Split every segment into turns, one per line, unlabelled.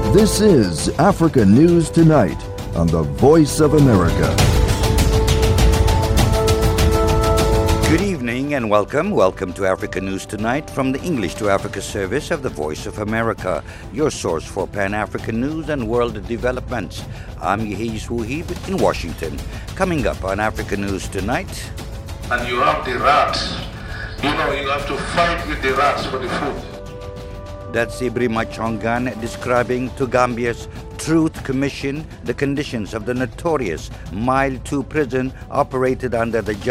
This is Africa News Tonight on the Voice of America.
Good evening and welcome. Welcome to Africa News Tonight from the English to Africa service of the Voice of America, your source for Pan-African news and world developments. I'm Yehis Wuhib in Washington. Coming up on Africa News Tonight.
And you have the rats. You have to fight with the rats for the food.
That's Ibrima Chongan describing to Gambia's Truth Commission the conditions of the notorious Mile 2 prison operated under the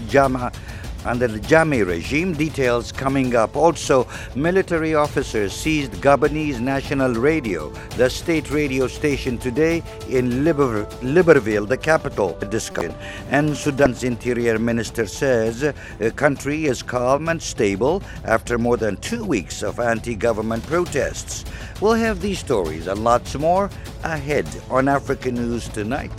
Jammeh regime. Details coming up. Also, military officers seized Gabonese National Radio, the state radio station, today in Libreville, the capital. Discussion. And Sudan's interior minister says the country is calm and stable after more than 2 weeks of anti-government protests. We'll have these stories and lots more ahead on Africa News Tonight.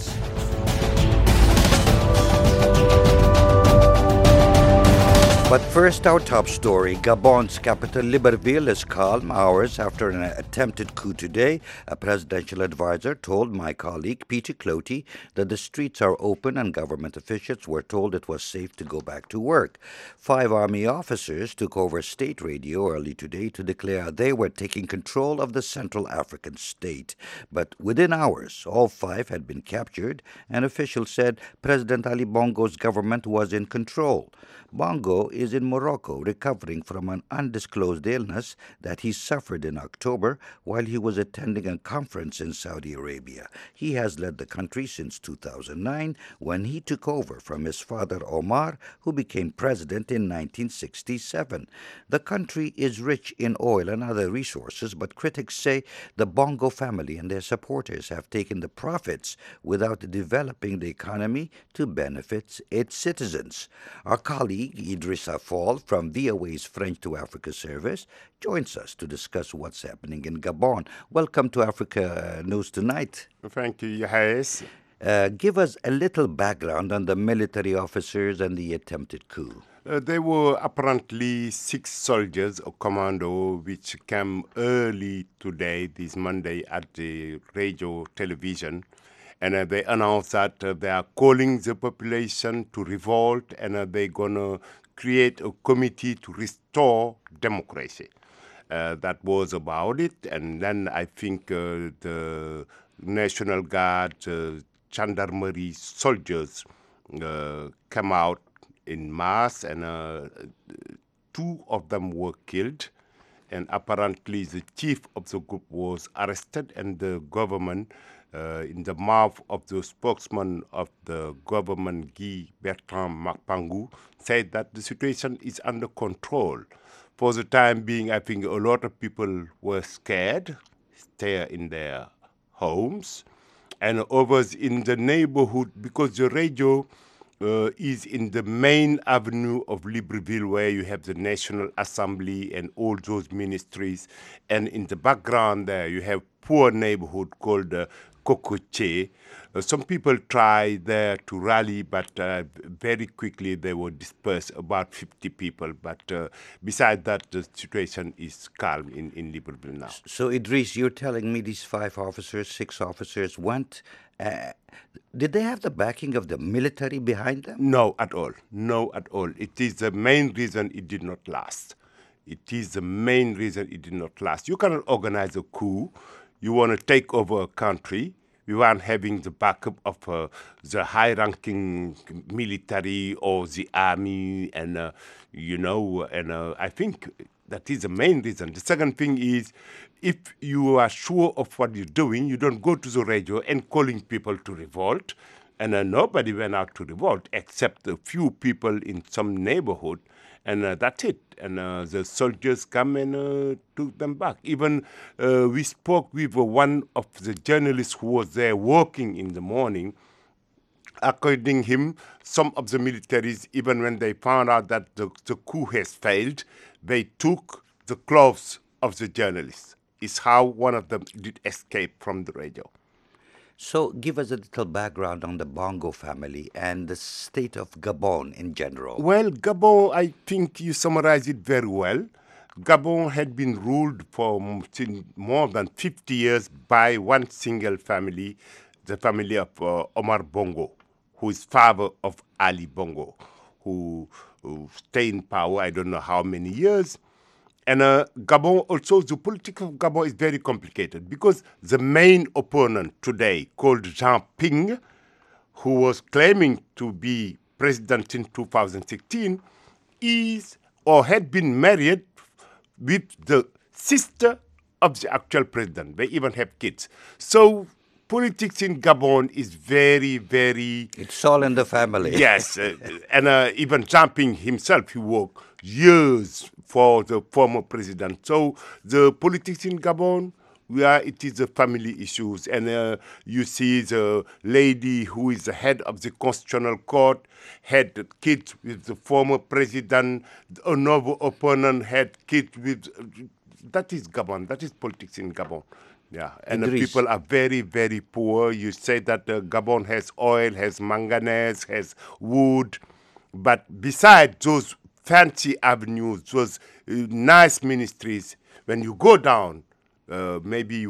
But first, our top story. Gabon's capital, Libreville, is calm hours after an attempted coup today. A presidential advisor told my colleague, Peter Cloty, that the streets are open and government officials were told it was safe to go back to work. 5 army officers took over state radio early today to declare they were taking control of the Central African state. But within hours, all 5 had been captured, and officials said President Ali Bongo's government was in control. Bongo is in Morocco recovering from an undisclosed illness that he suffered in October while he was attending a conference in Saudi Arabia. He has led the country since 2009 when he took over from his father Omar, who became president in 1967. The country is rich in oil and other resources, but critics say the Bongo family and their supporters have taken the profits without developing the economy to benefit its citizens. Our colleague Idrissa Fall from VOA's French to Africa service joins us to discuss what's happening in Gabon. Welcome to Africa News Tonight.
Thank you, Yahis.
Give us a little background on the military officers and the attempted coup.
There were apparently 6 soldiers or commando which came early today, this Monday, at the radio television. And they announced that they are calling the population to revolt and they're going to create a committee to restore democracy. That was about it. And then I think the National Guard, Gendarmerie soldiers came out in mass and 2 of them were killed. And apparently the chief of the group was arrested and the government in the mouth of the spokesman of the government, Guy Bertrand Mapangu, said that the situation is under control. For the time being, I think a lot of people were scared, stay in their homes, and others in the neighborhood, because the radio is in the main avenue of Libreville, where you have the National Assembly and all those ministries, and in the background there you have poor neighborhood called Kokoche. Some people tried there to rally, but very quickly they were dispersed, about 50 people. But besides that, the situation is calm in Libreville now.
So, Idris, you're telling me these 6 officers went. Did they have the backing of the military behind them?
No, at all. No, at all. It is the main reason it did not last. It is the main reason it did not last. You cannot organize a coup. You want to take over a country. We weren't having the backup of the high-ranking military or the army, and I think that is the main reason. The second thing is, if you are sure of what you're doing, you don't go to the radio and calling people to revolt. And nobody went out to revolt except a few people in some neighborhood. And that's it. And the soldiers come and took them back. Even we spoke with one of the journalists who was there working in the morning. According to him, some of the militaries, even when they found out that the coup has failed, they took the clothes of the journalists. It's how one of them did escape from the radio.
So give us a little background on the Bongo family and the state of Gabon in general.
Well, Gabon, I think you summarized it very well. Gabon had been ruled for more than 50 years by one single family, the family of Omar Bongo, who is father of Ali Bongo, who stayed in power I don't know how many years. And Gabon also, the politics of Gabon is very complicated because the main opponent today, called Jean Ping, who was claiming to be president in 2016, is or had been married with the sister of the actual president. They even have kids. So politics in Gabon is very, very...
It's all in the family.
Yes. And even Jean Ping himself, he worked years for the former president. So the politics in Gabon, where it is the family issues. And you see the lady who is the head of the Constitutional Court had kids with the former president. Another opponent had kids with... That is Gabon. That is politics in Gabon. Yeah, and the people are very, very poor. You say that Gabon has oil, has manganese, has wood. But besides those fancy avenues, those nice ministries, when you go down, maybe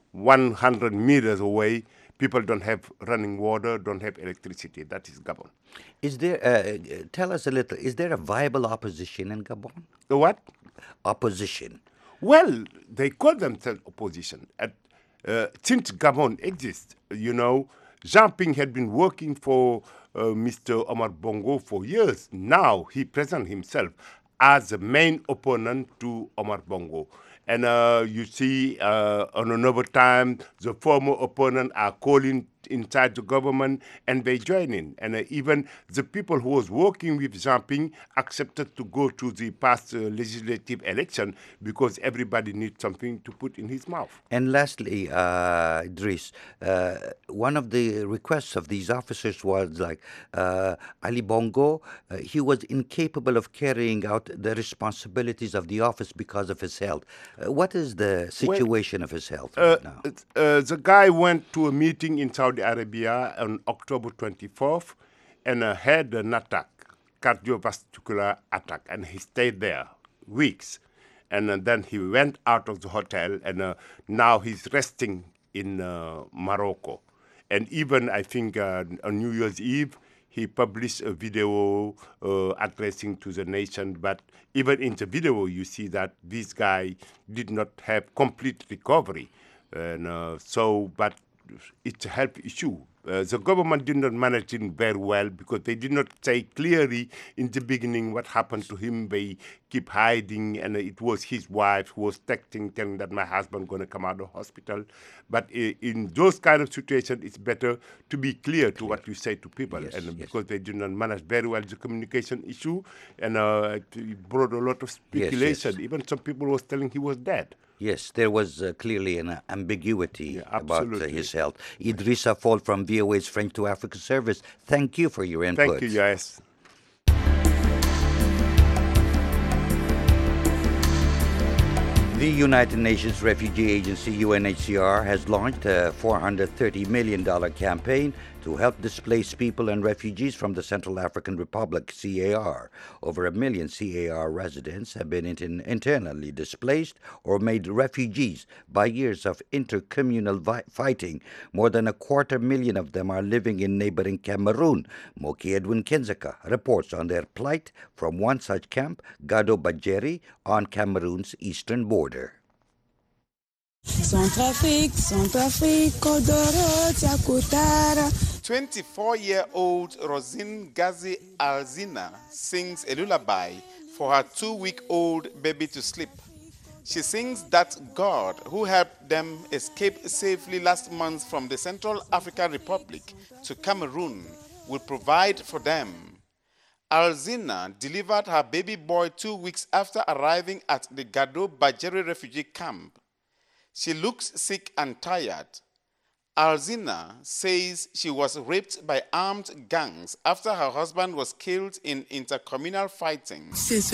100 meters away, people don't have running water, don't have electricity. That is Gabon.
Is there, tell us a little, is there a viable opposition in Gabon?
The what?
Opposition.
Well, they call themselves opposition. Since Gabon exists, Jean Ping had been working for Mr. Omar Bongo for years. Now he presents himself as the main opponent to Omar Bongo. And you see, on another time, the former opponent are calling inside the government, and they join in. And even the people who was working with Jean Ping accepted to go to the past legislative election because everybody needs something to put in his mouth.
And lastly, Idris, one of the requests of these officers was like Ali Bongo, he was incapable of carrying out the responsibilities of the office because of his health. What is the situation of his health right now?
The guy went to a meeting in Saudi Arabia on October 24th and had an attack, cardiovascular attack, and he stayed there weeks. And then he went out of the hotel, and now he's resting in Morocco. And even, I think, on New Year's Eve, he published a video addressing to the nation. But even in the video, you see that this guy did not have complete recovery. And but it's a health issue. The government did not manage it very well because they did not say clearly in the beginning what happened to him. They keep hiding, and it was his wife who was texting, telling that my husband going to come out of hospital. But in those kind of situations, it's better to be clear to what you say to people.
Yes,
and
yes.
Because they did not manage very well the communication issue, and it brought a lot of speculation.
Yes.
Even some people was telling he was dead.
Yes, there was clearly an ambiguity about
absolutely.
his health. Idrissa Fall from VOA's French to Africa service, thank you for your input.
Thank you, yes.
The United Nations Refugee Agency, UNHCR, has launched a $430 million campaign to help displaced people and refugees from the Central African Republic, CAR. Over 1 million CAR residents have been internally displaced or made refugees by years of intercommunal fighting. More than 250,000 of them are living in neighboring Cameroon. Moki Edwin Kenzeka reports on their plight from one such camp, Gado Bajeri, on Cameroon's eastern border.
Centrafrique, Kodoro, Tiakutara.
24-year-old Rosine Gazi Alzina sings a lullaby for her 2-week-old baby to sleep. She sings that God, who helped them escape safely last month from the Central African Republic to Cameroon, will provide for them. Alzina delivered her baby boy 2 weeks after arriving at the Gado Bajeri refugee camp. She looks sick and tired. Alzina says she was raped by armed gangs after her husband was killed in intercommunal fighting.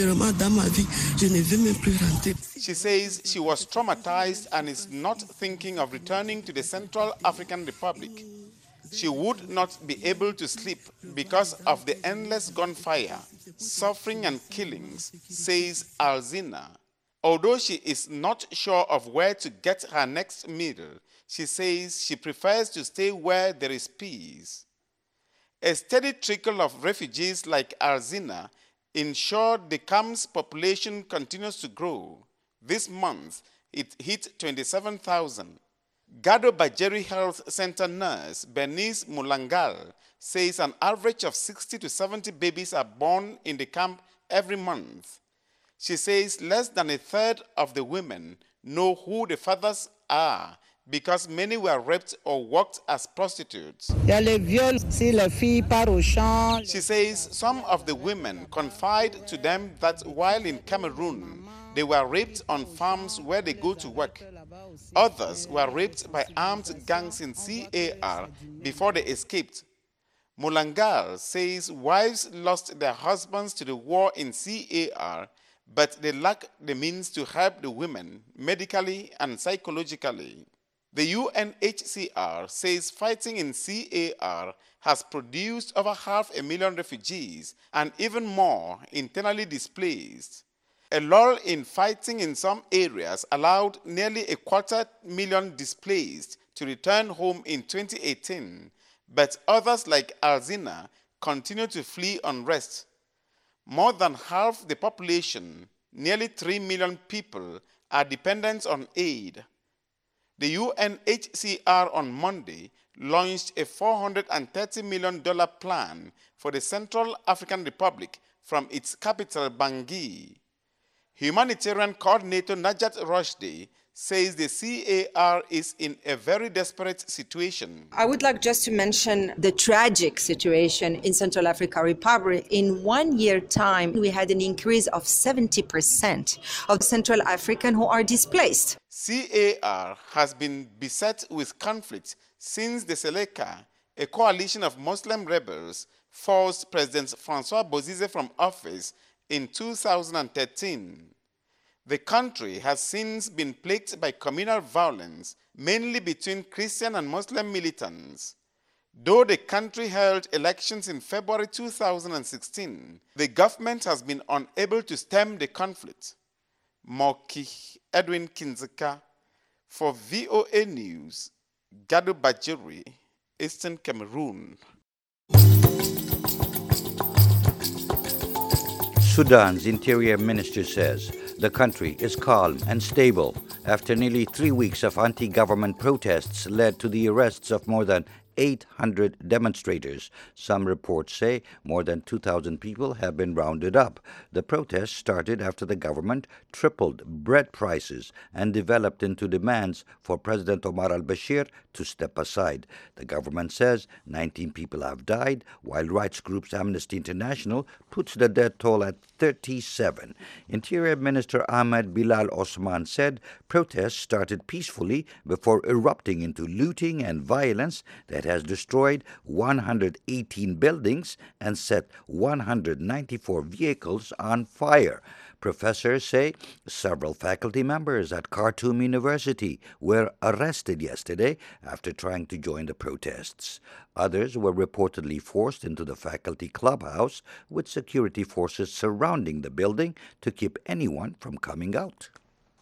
She says she was traumatized and is not thinking of returning to the Central African Republic. She would not be able to sleep because of the endless gunfire, suffering and killings, says Alzina. Although she is not sure of where to get her next meal, she says she prefers to stay where there is peace. A steady trickle of refugees like Alzina ensured the camp's population continues to grow. This month, it hit 27,000. Gado Bajeri Health Center nurse Bernice Mulangal says an average of 60 to 70 babies are born in the camp every month. She says less than a third of the women know who the fathers are because many were raped or worked as prostitutes. She says some of the women confide to them that while in Cameroon, they were raped on farms where they go to work. Others were raped by armed gangs in CAR before they escaped. Mulangal says wives lost their husbands to the war in CAR, but they lack the means to help the women medically and psychologically. The UNHCR says fighting in CAR has produced over 500,000 refugees and even more internally displaced. A lull in fighting in some areas allowed nearly 250,000 displaced to return home in 2018, but others like Alzina continue to flee unrest. More than half the population, nearly 3 million people, are dependent on aid. The UNHCR on Monday launched a $430 million plan for the Central African Republic from its capital, Bangui. Humanitarian coordinator Najat Rushdie says the CAR is in a very desperate situation.
I would like just to mention the tragic situation in Central African Republic. In 1 year time, we had an increase of 70% of Central African who are displaced.
CAR has been beset with conflict since the Seleka, a coalition of Muslim rebels, forced President Francois Bozize from office in 2013. The country has since been plagued by communal violence, mainly between Christian and Muslim militants. Though the country held elections in February 2016, the government has been unable to stem the conflict. Moki Edwin Kinzeka for VOA News, Gado Bajeri, Eastern Cameroon.
Sudan's interior minister says the country is calm and stable after nearly 3 weeks of anti-government protests led to the arrests of more than 800 demonstrators. Some reports say more than 2,000 people have been rounded up. The protests started after the government tripled bread prices and developed into demands for President Omar al-Bashir to step aside. The government says 19 people have died, while rights groups Amnesty International puts the death toll at 37. Interior Minister Ahmed Bilal Osman said protests started peacefully before erupting into looting and violence that has destroyed 118 buildings and set 194 vehicles on fire. Professors say several faculty members at Khartoum University were arrested yesterday after trying to join the protests. Others were reportedly forced into the faculty clubhouse with security forces surrounding the building to keep anyone from coming out.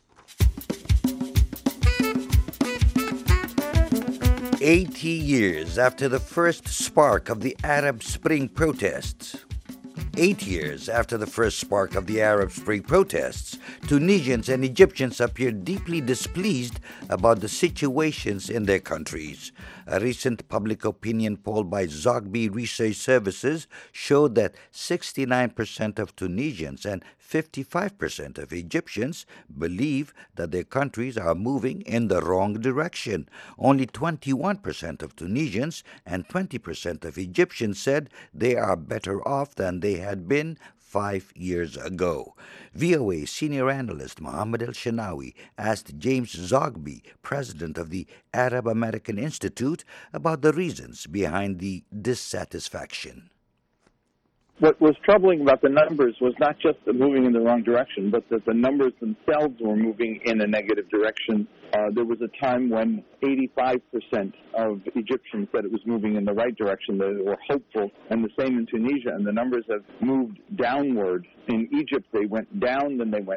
"80 years after the first spark of the Arab Spring protests. 8 years after the first spark of the Arab Spring protests, Tunisians and Egyptians appear deeply displeased about the situations in their countries. A recent public opinion poll by Zogby Research Services showed that 69% of Tunisians and 55% of Egyptians believe that their countries are moving in the wrong direction. Only 21% of Tunisians and 20% of Egyptians said they are better off than they had been 5 years ago. VOA senior analyst Mohammed El-Shenawi asked James Zogby, president of the Arab American Institute, about the reasons behind the dissatisfaction.
What was troubling about the numbers was not just the moving in the wrong direction, but that the numbers themselves were moving in a negative direction. There was a time when 85% of Egyptians said it was moving in the right direction. They were hopeful, and the same in Tunisia, and the numbers have moved downward. In Egypt, they went down, then they went up,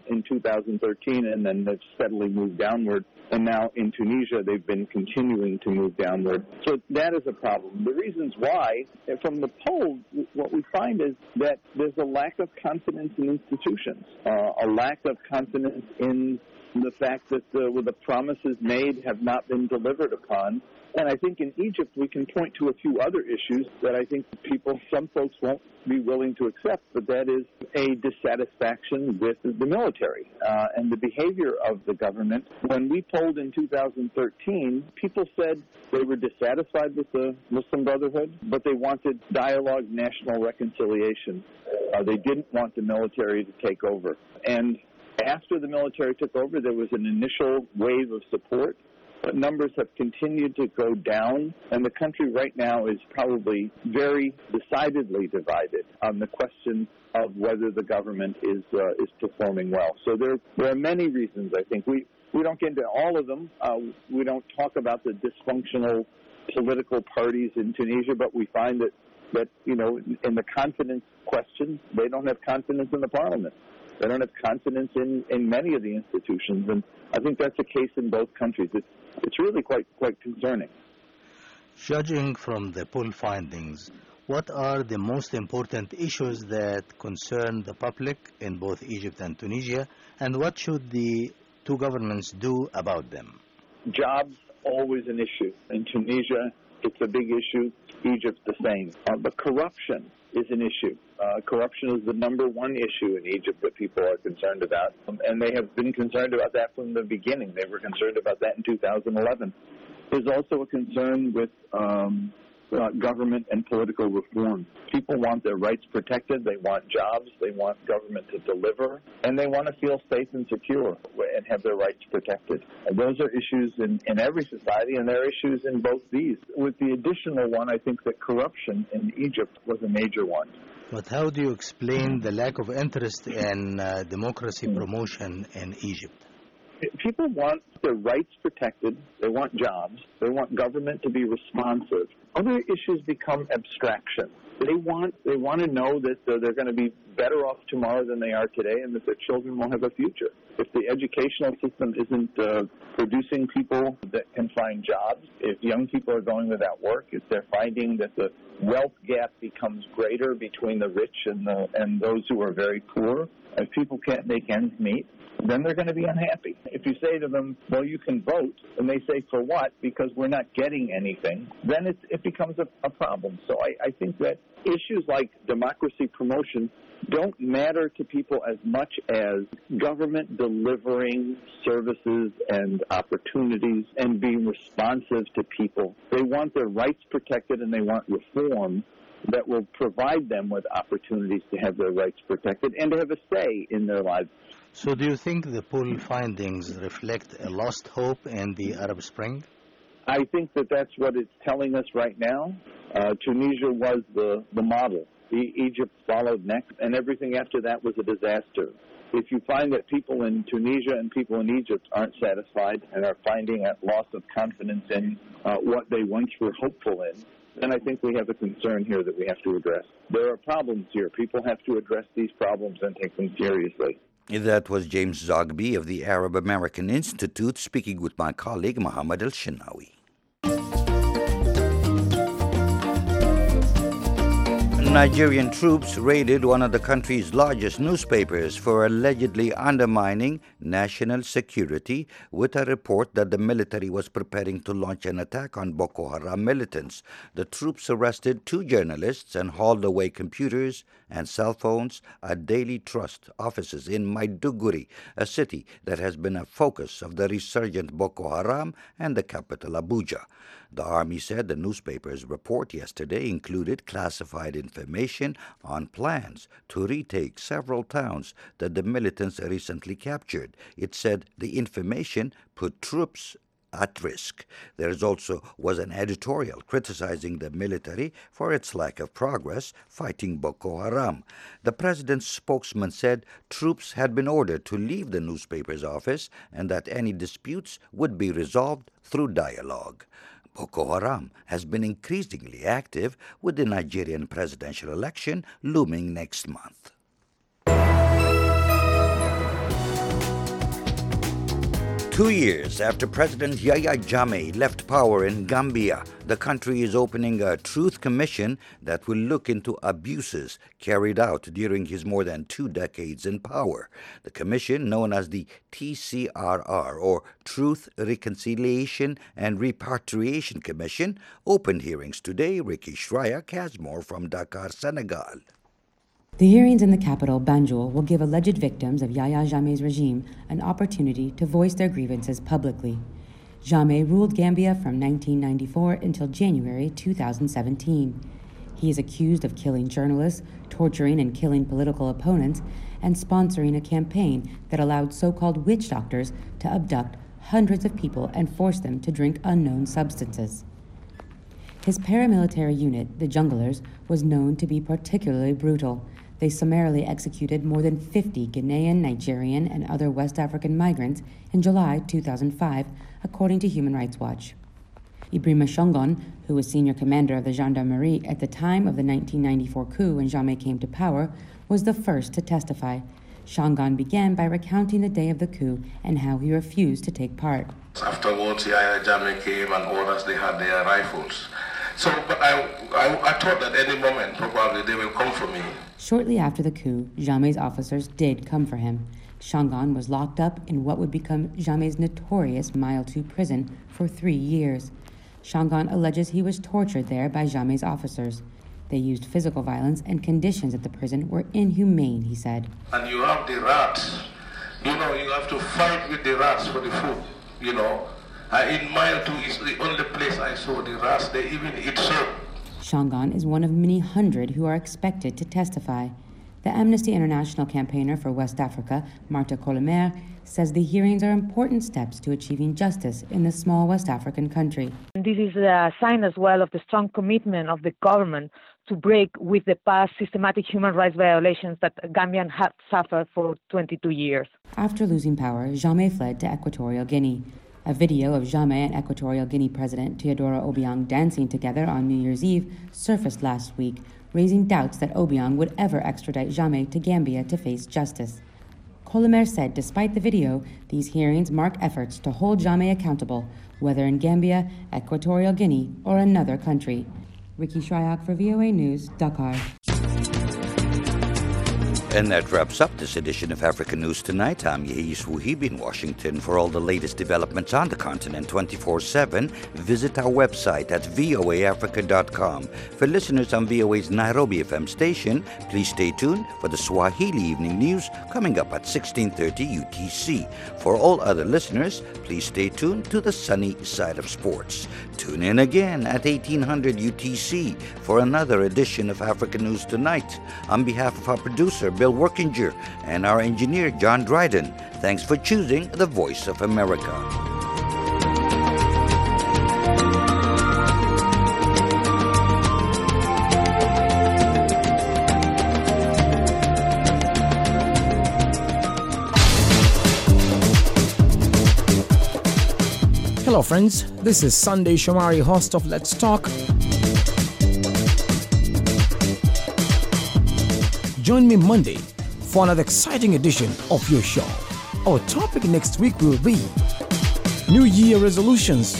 in 2013, and then they've steadily moved downward. And now in Tunisia, they've been continuing to move downward. So that is a problem. The reasons why, from the polls, what we find is that there's a lack of confidence in institutions, a lack of confidence in the fact that the promises made have not been delivered upon. And I think in Egypt we can point to a few other issues that I think some folks won't be willing to accept, but that is a dissatisfaction with the military and the behavior of the government. When we polled in 2013, people said they were dissatisfied with the Muslim Brotherhood, but they wanted dialogue, national reconciliation. They didn't want the military to take over. And after the military took over, there was an initial wave of support. But numbers have continued to go down, and the country right now is probably very decidedly divided on the question of whether the government is performing well. So there are many reasons, I think. We don't get into all of them. We don't talk about the dysfunctional political parties in Tunisia, but we find that in the confidence question, they don't have confidence in the parliament. They don't have confidence in many of the institutions, and I think that's the case in both countries. It's really quite concerning.
Judging from the poll findings, what are the most important issues that concern the public in both Egypt and Tunisia, and what should the two governments do about them?
Jobs, always an issue. In Tunisia, it's a big issue. Egypt, the same. But corruption is an issue. Corruption is the number one issue in Egypt that people are concerned about, and they have been concerned about that from the beginning. They were concerned about that in 2011. There's also a concern with government and political reform. People want their rights protected, they want jobs, they want government to deliver, and they want to feel safe and secure and have their rights protected. And those are issues in every society, and there are issues in both these. With the additional one, I think that corruption in Egypt was a major one.
But how do you explain the lack of interest in democracy promotion in Egypt?
People want their rights protected, they want jobs, they want government to be responsive. Other issues become abstraction. They want to know that they're going to be better off tomorrow than they are today, and that their children will have a future. If the educational system isn't producing people that can find jobs, if young people are going without work, if they're finding that the wealth gap becomes greater between the rich and those who are very poor, if people can't make ends meet, then they're going to be unhappy. If you say to them, well, you can vote, and they say, for what? Because we're not getting anything, then it becomes a problem. So I think that issues like democracy promotion don't matter to people as much as government delivering services and opportunities and being responsive to people. They want their rights protected, and they want reform that will provide them with opportunities to have their rights protected and to have a say in their lives.
So do you think the poll findings reflect a lost hope in the Arab Spring?
I think that that's what it's telling us right now. Tunisia was the model. Egypt followed next, and everything after that was a disaster. If you find that people in Tunisia and people in Egypt aren't satisfied and are finding a loss of confidence in what they once were hopeful in, then I think we have a concern here that we have to address. There are problems here. People have to address these problems and take them seriously.
That was James Zogby of the Arab American Institute speaking with my colleague Mohammed El-Shinawi. Nigerian troops raided one of the country's largest newspapers for allegedly undermining national security, with a report that the military was preparing to launch an attack on Boko Haram militants. The troops arrested 2 journalists and hauled away computers and cell phones at Daily Trust offices in Maiduguri, a city that has been a focus of the resurgent Boko Haram, and the capital Abuja. The Army said the newspaper's report yesterday included classified information on plans to retake several towns that the militants recently captured. It said the information put troops at risk. There also was an editorial criticizing the military for its lack of progress fighting Boko Haram. The president's spokesman said troops had been ordered to leave the newspaper's office and that any disputes would be resolved through dialogue. Boko Haram has been increasingly active, with the Nigerian presidential election looming next month. 2 years after President Yahya Jammeh left power in Gambia, the country is opening a truth commission that will look into abuses carried out during his more than 2 decades in power. The commission, known as the TCRR, or Truth, Reconciliation and Repatriation Commission, opened hearings today. Ricky Shrayak has more from Dakar, Senegal.
The hearings in the capital, Banjul, will give alleged victims of Yahya Jammeh's regime an opportunity to voice their grievances publicly. Jammeh ruled Gambia from 1994 until January 2017. He is accused of killing journalists, torturing and killing political opponents, and sponsoring a campaign that allowed so-called witch doctors to abduct hundreds of people and force them to drink unknown substances. His paramilitary unit, the Junglers, was known to be particularly brutal. They summarily executed more than 50 Ghanaian, Nigerian, and other West African migrants in July 2005, according to Human Rights Watch. Ibrahima Shongon, who was senior commander of the Gendarmerie at the time of the 1994 coup when Jammeh came to power, was the first to testify. Shongon began by recounting the day of the coup and how he refused to take part.
Afterwards, Yahya Jammeh came and others, they had their rifles. But I thought that any moment probably they will come for me.
Shortly after the coup, Jammeh's officers did come for him. Shongon was locked up in what would become Jammeh's notorious Mile 2 prison for 3 years. Shongon alleges he was tortured there by Jammeh's officers. They used physical violence, and conditions at the prison were inhumane, he said.
And you have the rats. You have to fight with the rats for the food, In Mile 2 is the only place I saw the rats. They even eat soap.
Shongon is one of many hundred who are expected to testify. The Amnesty International campaigner for West Africa, Marta Colomer, says the hearings are important steps to achieving justice in the small West African country.
This is a sign as well of the strong commitment of the government to break with the past systematic human rights violations that Gambians have suffered for 22 years.
After losing power, Jammeh fled to Equatorial Guinea. A video of Jammeh and Equatorial Guinea President Teodoro Obiang dancing together on New Year's Eve surfaced last week, raising doubts that Obiang would ever extradite Jammeh to Gambia to face justice. Colomer said despite the video, these hearings mark efforts to hold Jammeh accountable, whether in Gambia, Equatorial Guinea, or another country. Ricky Shrayak for VOA News, Dakar.
And that wraps up this edition of African News Tonight. I'm Yehis Wuhib in Washington. For all the latest developments on the continent 24/7, visit our website at voaafrica.com. For listeners on VOA's Nairobi FM station, please stay tuned for the Swahili Evening News coming up at 16:30 UTC. For all other listeners, please stay tuned to the sunny side of sports. Tune in again at 1800 UTC for another edition of African News Tonight. On behalf of our producer, Bill Workinger, and our engineer, John Dryden, thanks for choosing the Voice of America.
Hello friends, this is Sunday Shomari, host of Let's Talk. Join me Monday for another exciting edition of your show. Our topic next week will be New Year resolutions.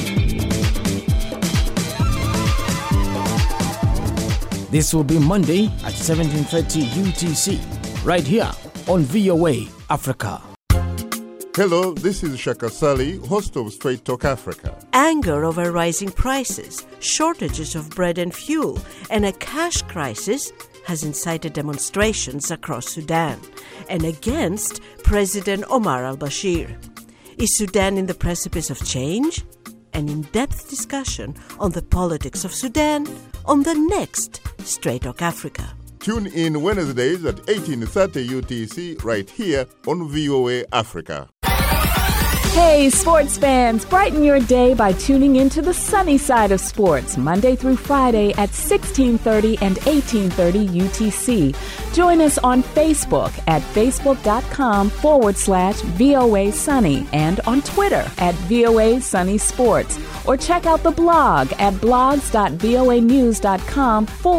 This will be Monday at 17:30 UTC, right here on VOA Africa.
Hello, this is Shaka Sali, host of Straight Talk Africa.
Anger over rising prices, shortages of bread and fuel, and a cash crisis has incited demonstrations across Sudan and against President Omar al-Bashir. Is Sudan in the precipice of change? An in-depth discussion on the politics of Sudan on the next Straight Talk Africa.
Tune in Wednesdays at 18:30 UTC right here on VOA Africa.
Hey, sports fans, brighten your day by tuning into the sunny side of sports, Monday through Friday at 16:30 and 18:30 UTC. Join us on Facebook at facebook.com/VOA Sunny and on Twitter at VOA Sunny Sports. Or check out the blog at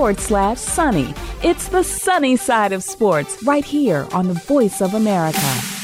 blogs.voanews.com/sunny. It's the sunny side of sports right here on the Voice of America.